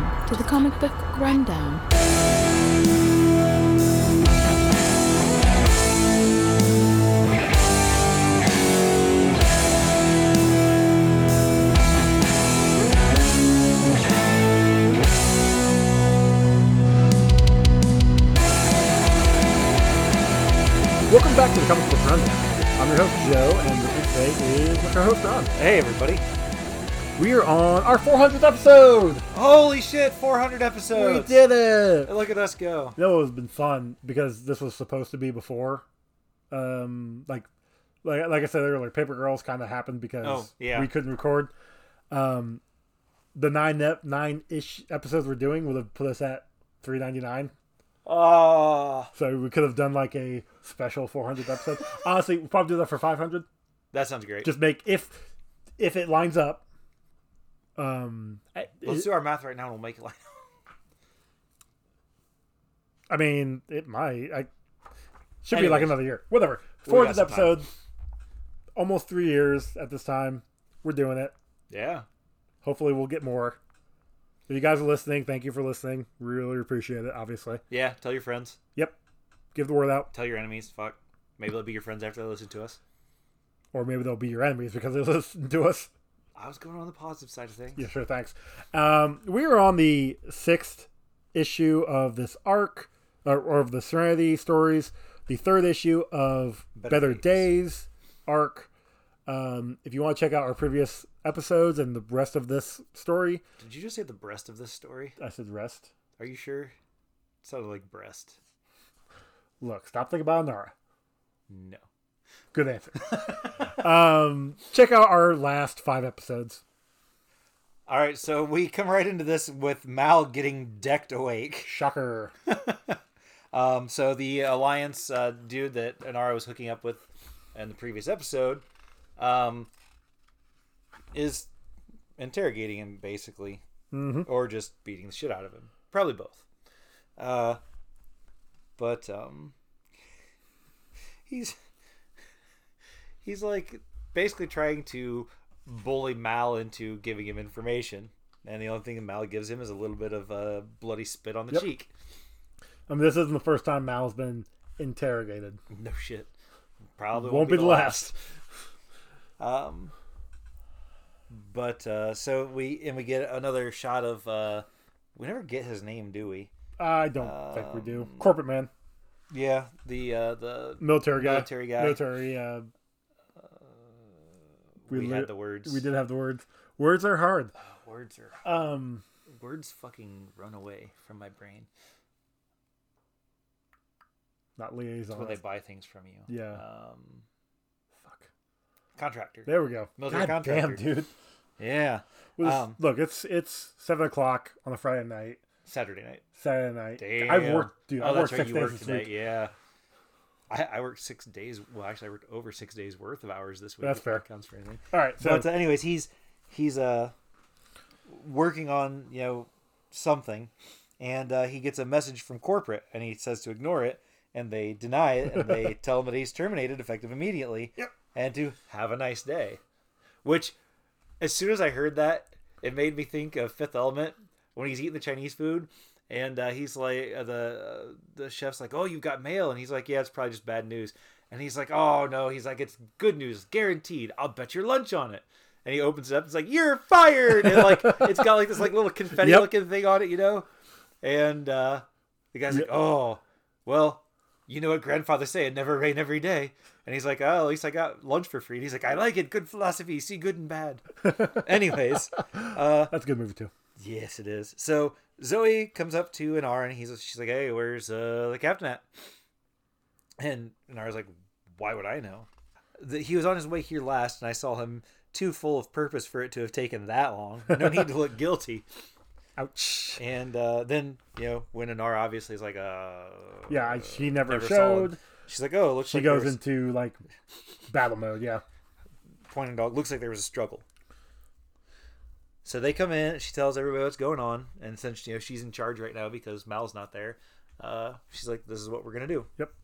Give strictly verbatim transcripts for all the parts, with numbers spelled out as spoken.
Welcome to the Comic Book Rundown. Welcome back to the Comic Book Rundown. I'm your host, Joe, and with me today is with our host, Ron. Hey, everybody. We are on our four hundredth episode! Holy shit, four hundred episodes. We did it! Look at us go. You know, it has been fun because this was supposed to be before. Um, like, like, like I said earlier, Paper Girls kind of happened because Oh, yeah. we couldn't record. Um, the nine ep- nine-ish episodes we're doing would have put us at three ninety-nine. Oh, So we could have done like a special four hundredth episode. Honestly, we'll probably do that for five hundred. that sounds great. Just make, if if it lines up. Um, Let's it, do our math right now and we'll make it like... I mean, it might. I should be Anyways. like another year. Whatever. We four got hundredth some time. episode. Almost three years at this time. We're doing it. Yeah. Hopefully, we'll get more. If you guys are listening, thank you for listening. Really appreciate it. Obviously. Yeah, tell your friends. Yep. Give the word out, Tell your enemies. Fuck. Maybe they'll be your friends after they listen to us. or maybe they'll be your enemies because they listen to us. I was going on the positive side of things. Yeah, sure. Thanks. Um, we are on the sixth issue of this arc, or, or of the Serenity stories. The third issue of Better, Better Days. Days. arc. Um, if you want to check out our previous episodes and the rest of this story, Did you just say the breast of this story? I said rest. Are you sure? It sounded like breast. Look, stop thinking about Nara. No. Good answer. um, check out our last five episodes. All right, so we come right into this with Mal getting decked awake. Shocker. Um, so the Alliance uh, dude that Inara was hooking up with in the previous episode um, is interrogating him, basically. Mm-hmm. Or just beating the shit out of him. Probably both. Uh, but um, he's he's like basically trying to bully Mal into giving him information. And the only thing that Mal gives him is a little bit of uh, bloody spit on the Yep. cheek. I mean, this isn't the first time Mal's been interrogated. No shit. Probably Won't be the last. Um, but uh, so we and we get another shot of. Uh, we never get his name, do we? I don't think we do. Um, Corporate man. Yeah, the uh, the Military guy. military guy. Military. Uh, we, li- had the words. We did have the words. Words are hard. Oh, words are Um, words. Fucking run away from my brain. not That's liaison. where they buy things from you. Yeah. Um, Fuck. contractor. There we go. Military God contractor. damn, dude. Yeah. Well, this- Um, look, it's it's seven o'clock on a Friday night. Saturday night. Saturday night. Damn. I've worked, dude. Oh, I that's worked right. six You days worked this today. week. Yeah. I, I worked six days. Well, actually, I worked over six days worth of hours this week. That's if fair. that counts for anything. All right. So But uh, anyways, he's he's uh working on you know something, and uh, he gets a message from corporate, and he says to ignore it, and they deny it, and they tell him that he's terminated, effective immediately, Yep. and to have a nice day. Which, as soon as I heard that, it made me think of Fifth Element when he's eating the Chinese food. And uh, he's like, uh, the uh, the chef's like, oh, you've got mail. And he's like, yeah, it's probably just bad news. And he's like, oh, no. He's like, it's good news, guaranteed. I'll bet your lunch on it. And he opens it up. It's like, you're fired. And like, it's got like this like little confetti Yep. looking thing on it, you know? And uh, the guy's Yep. like, oh, well, you know what grandfather say, it never rain every day. And he's like, oh, at least I got lunch for free. And he's like, I like it. Good philosophy. See good and bad. Anyways. Uh, that's a good movie too. Yes, it is. So Zoe comes up to Inara and he's she's like, "Hey, where's uh, the captain at?" And Inara's like, "Why would I know? The, he was on his way here last, and I saw him too full of purpose for it to have taken that long. No need to look guilty." Ouch. And uh, then you know when Inara obviously is like, "Uh, Yeah, I- she never, never saw showed. him." She's like, "Oh, it looks She like there goes was- into like battle mode. Yeah. pointing dog. Looks like there was a struggle." So they come in. She tells everybody what's going on, and since you know she's in charge right now because Mal's not there, uh, she's like, "This is what we're gonna do." Yep.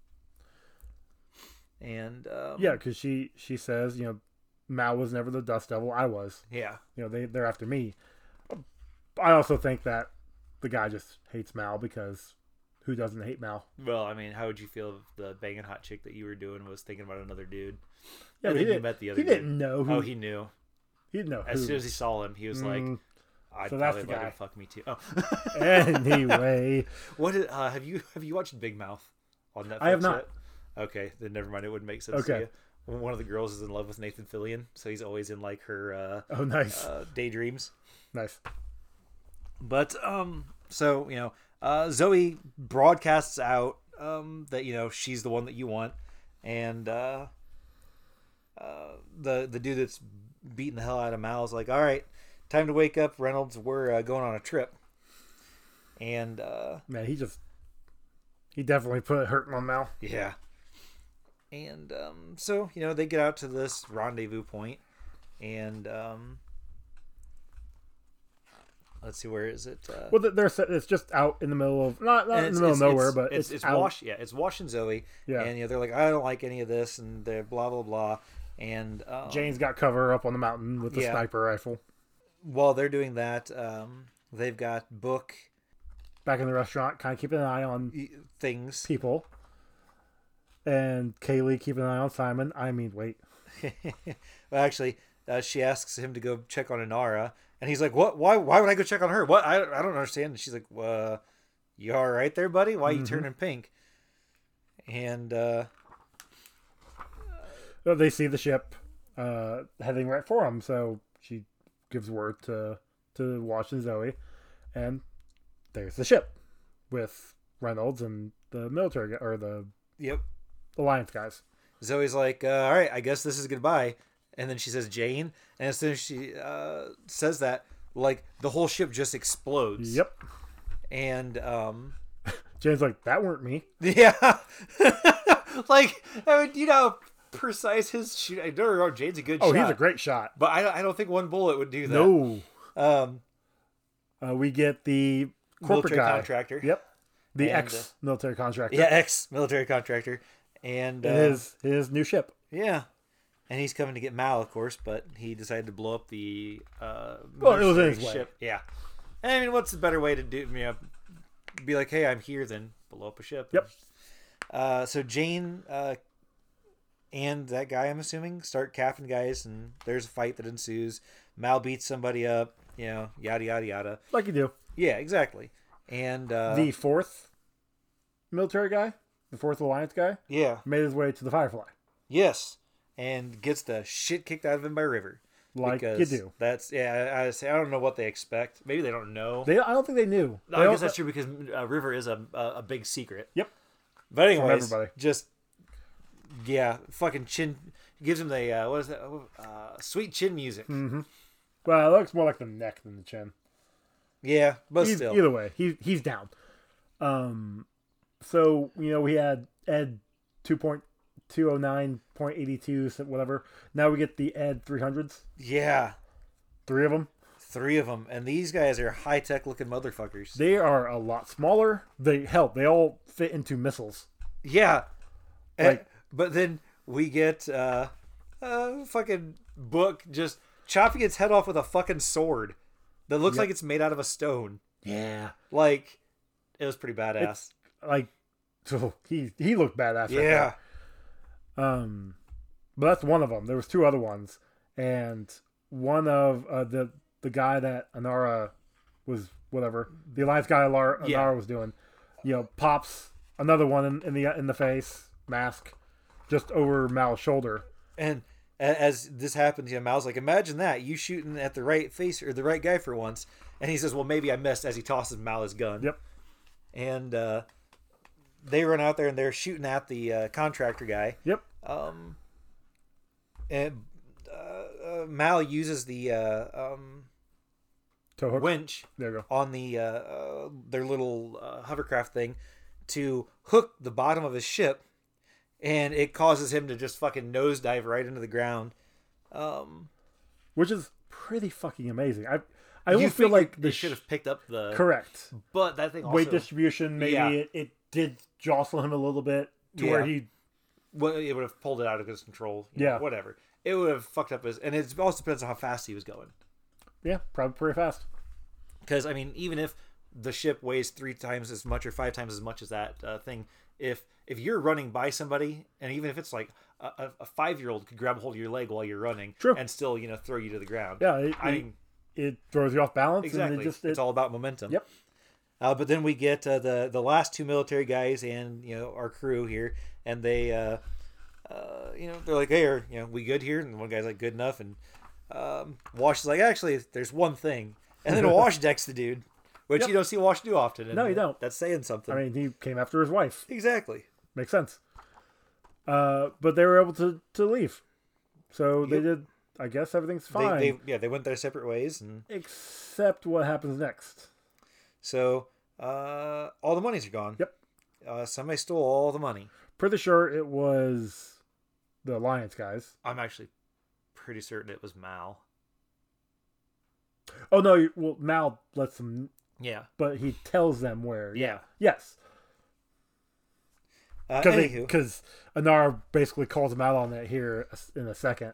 And um, Yeah, because she she says, you know, Mal was never the Dust Devil. I was. yeah, You know, they they're after me. I also think that the guy just hates Mal because who doesn't hate Mal? Well, I mean, how would you feel if the banging hot chick that you were doing was thinking about another dude? Yeah, and but he then you didn't, met the other he dude. didn't know who. Oh, he knew. He didn't know As who. soon as he saw him, he was like, Mm, "I'd so that's probably the let guy. him fuck me too." Oh, anyway, what did, uh, have you have you watched Big Mouth on Netflix? I have not. Yet? Okay, then never mind. It wouldn't make sense Okay. to you. One of the girls is in love with Nathan Fillion, so he's always in like her uh, oh nice, uh, daydreams. nice. But um, so you know, uh, Zoe broadcasts out um that you know she's the one that you want, and uh, uh, the the dude that's beating the hell out of Mal is like, all right, time to wake up, Reynolds. We're uh, going on a trip, and uh, Man, he just he definitely put hurting on Mal. yeah, and um, so you know they get out to this rendezvous point, and um. Let's see, where is it? Uh, Well, they're set- it's just out in the middle of not not and in it's- the middle of it's- nowhere, it's- but it's it's, it's out. Wash, yeah, it's Wash and Zoe, Yeah. and you know they're like, I don't like any of this, and they're blah blah blah, and um, Jane's got cover up on the mountain with the Yeah. sniper rifle. while they're doing that, um, they've got book Back in the restaurant, kind of keeping an eye on y- things. people, and Kaylee keeping an eye on Simon. I mean, wait, Well, actually, uh, she asks him to go check on Inara, and he's like, "What? Why? Why would I go check on her? What? I, I don't understand." And she's like, uh, "You all right there, buddy? Why are you Mhm. turning pink?" And uh, Uh, they see the ship uh, heading right for them, so she gives word to to Wash and Zoe, and there's the ship with Reynolds and the military gu- or the yep, Alliance guys. Zoe's like, uh, all right, I guess this is goodbye. And then she says Jane. And as soon as she uh, says that, like, the whole ship just explodes. Yep. And, um, Jane's like, that weren't me. yeah. like, I mean, you know how precise his shoot. I don't know, Jane's a good Oh, shot. he's a great shot. But I, don't- I don't think one bullet would do that. No. Um, Uh, we get the corporate military guy. contractor. Yep. The And, ex-military contractor. Yeah, ex-military contractor. And, uh, And his, his new ship. yeah. And he's coming to get Mal, of course, but he decided to blow up the uh, Well, it was in mercenary his way. ship. Yeah. I mean, what's the better way to do? You know, be like, hey, I'm here, than blow up a ship. Yep. Uh, so Jane uh, and that guy, I'm assuming, start capping guys, and there's a fight that ensues. Mal beats somebody up. You know, yada yada yada. Like you do. Yeah, exactly. And uh, The fourth military guy, the fourth Alliance guy, yeah, made his way to the Firefly. yes, and gets the shit kicked out of him by River. Like you Because do. That's yeah. I, I say I don't know what they expect. Maybe they don't know. They, I don't think they knew. No, They I don't- guess that's true because uh, River is a, a a big secret. Yep. But anyways, everybody. just yeah, fucking chin gives him the uh, what is that? Uh, sweet chin music. Mm-hmm. Well, it looks more like the neck than the chin. Yeah, but He's- still, Either way, he he's down. Um, so you know we had Ed two point two oh nine point eighty two whatever. Now we get the Ed three hundreds, yeah, three of them. three of them, and these guys are high tech looking motherfuckers. They are a lot smaller. They help. They all fit into missiles. Yeah, And- Like- but then we get uh, a fucking book just chopping its head off with a fucking sword that looks Yep. like it's made out of a stone. Yeah, Like, it was pretty badass. like so he he looked badass. right Yeah. there. Um, but that's one of them. There was two other ones, and one of uh, the the guy that Anara was whatever the Alliance guy Alara, Anara Yeah. was doing, you know, pops another one in, in the in the face mask, just over Mal's shoulder. And a- as this happens, you know, Mal's like, imagine that, you shooting at the right face or the right guy for once. And he says, well, maybe I missed, as he tosses Mal his gun. Yep. And uh, they run out there and they're shooting at the uh, contractor guy. Yep. Um, and uh, uh, Mal uses the uh, um, Toe hook. winch There you go. on the uh, uh, their little uh, hovercraft thing to hook the bottom of his ship, and it causes him to just fucking nosedive right into the ground. Um, Which is pretty fucking amazing. I I you almost feel figured like they the should sh- have picked up the correct but that thing also, weight distribution. Maybe Yeah. it, it did jostle him a little bit to where Yeah. he well, it would have pulled it out of his control. you know, Yeah. whatever. It would have fucked up his, and it also depends on how fast he was going. yeah probably pretty fast. Because I mean, even if the ship weighs three times as much or five times as much as that uh, thing, if if you're running by somebody, and even if it's like a, a five-year-old could grab a hold of your leg while you're running, True. and still you know throw you to the ground. Yeah, it, I it, mean, it throws you off balance. exactly. And it just, it, it's all about momentum. Yep. Uh, but then we get uh, the the last two military guys and you know our crew here, and they uh, uh, you know they're like, hey, are you know we good here? And one guy's like, good enough, and um, Wash is like, actually, there's one thing, and then Wash decks the dude, which Yep. you don't see Wash do often. And No, you don't. That's saying something. I mean, he came after his wife. exactly. Makes sense. Uh, but they were able to, to leave. So they Yep. did, I guess everything's They, fine. they yeah they went their separate ways, and Except what happens next. so uh, all the monies are gone. Yep. Uh, somebody stole all the money. Pretty sure it was the Alliance guys. I'm actually pretty certain it was Mal. Oh, no. you- Well, Mal lets them, Yeah. but he tells them where. Yeah. Yes. Uh, Because anywho. because Anar basically calls him out on it here in a second.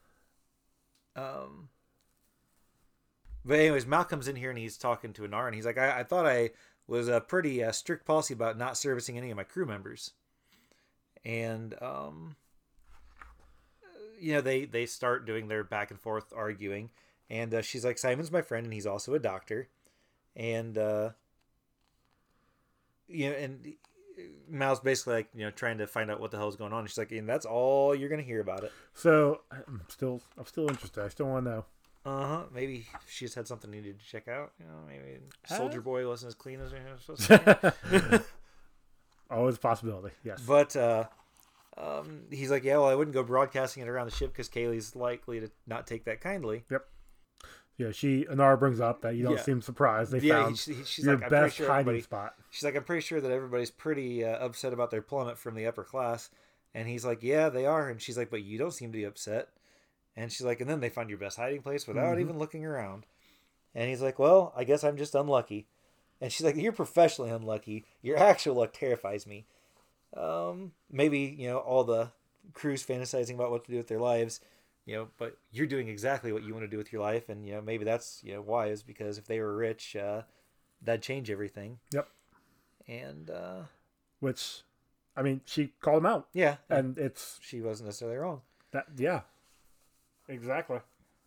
Um, but anyways, Mal comes in here and he's talking to Anar, and he's like, I, I thought I was a pretty uh, strict policy about not servicing any of my crew members. And, um, you know, they, they start doing their back and forth arguing. And uh, she's like, Simon's my friend, and he's also a doctor. And, uh, you know, and Mal's basically like, you know, trying to find out what the hell's going on. And she's like, and that's all you're going to hear about it. So I'm still I'm still interested. I still want to know. Uh huh. Maybe she just had something needed to check out. You know, maybe Huh? Soldier Boy wasn't as clean as he was supposed to be. Always a possibility. Yes. But uh, um, he's like, yeah, well, I wouldn't go broadcasting it around the ship because Kaylee's likely to not take that kindly. Yeah, she Anar brings up that you don't Yeah. seem surprised. They Yeah, found he, he- she's your like, I'm pretty best sure hiding everybody. spot. She's like, I'm pretty sure that everybody's pretty uh, upset about their plummet from the upper class. And he's like, yeah, they are. And she's like, but you don't seem to be upset. And she's like, and then they find your best hiding place without Mhm. even looking around. And he's like, well, I guess I'm just unlucky. And she's like, you're professionally unlucky. Your actual luck terrifies me. Um, maybe, you know, all the crews fantasizing about what to do with their lives, you know, but you're doing exactly what you want to do with your life. And, you know, maybe that's, you know, why is because if they were rich, uh, that'd change everything. Yep. And, uh, Which, I mean, she called him out, yeah, and it's she wasn't necessarily wrong. that. Yeah. Exactly.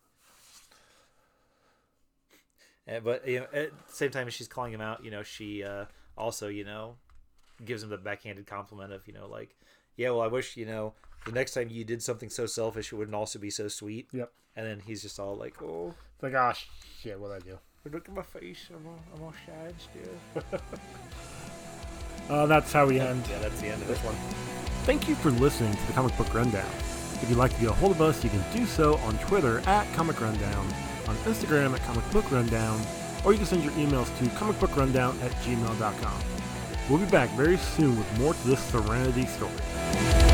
Uh, but you know, at the same time as she's calling him out, you know, she uh, also, you know, gives him the backhanded compliment of, you know, like, yeah, well, I wish, you know, the next time you did something so selfish, it wouldn't also be so sweet. Yep. And then he's just all like, oh, It's like, ah, shit, what'd I do? look at my face. I'm all, I'm all shy still. Uh, that's how we end. Yeah, that's the end of this one. Thank you for listening to the Comic Book Rundown. If you'd like to get a hold of us, you can do so on Twitter at Comic Rundown, on Instagram at Comic Book Rundown, or you can send your emails to comicbookrundown at gmail dot com. We'll be back very soon with more to this Serenity story.